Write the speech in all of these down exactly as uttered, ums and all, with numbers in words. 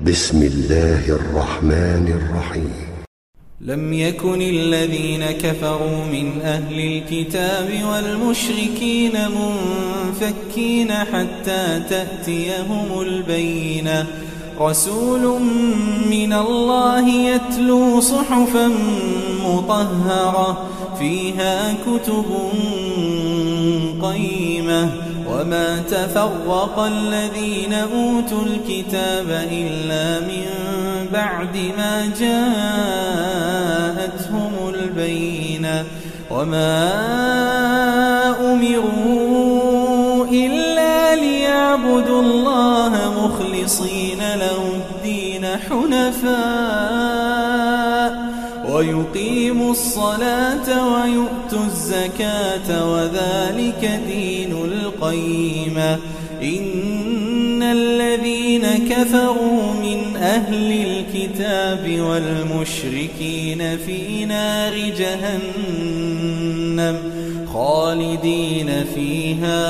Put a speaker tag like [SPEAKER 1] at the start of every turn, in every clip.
[SPEAKER 1] بسم الله الرحمن الرحيم.
[SPEAKER 2] لم يكن الذين كفروا من أهل الكتاب والمشركين منفكين حتى تأتيهم البينة. رسول من الله يتلو صحفا مطهرة فيها كتب قيمة. وما تفرق الذين أوتوا الكتاب إلا من بعد ما جاءتهم البينة. وما أمروا إلا ليعبدوا الله مخلصين له الدين حنفاء ويقيموا الصلاة ويؤتوا الزكاة وذلك دين القيمة. إن الذين كفروا من أهل الكتاب والمشركين في نار جهنم خالدين فيها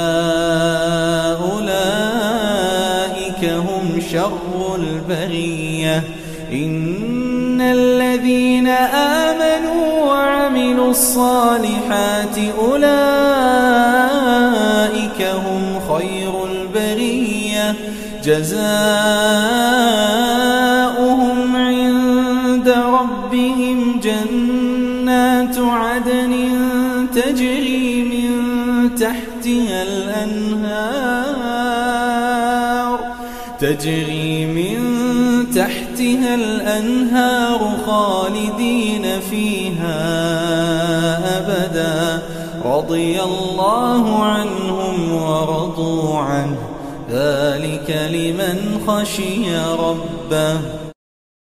[SPEAKER 2] أولئك هم شر البرية. إن الذين آمنوا وعملوا الصالحات أولئك هم خير البرية. جزاؤهم عند ربهم جنات عدن تجري من تحتها الأنهار تجري من تحتها الأنهار خالدين فيها أبدا. رضي الله عنهم ورضوا عنه ذلك لمن خشي ربه.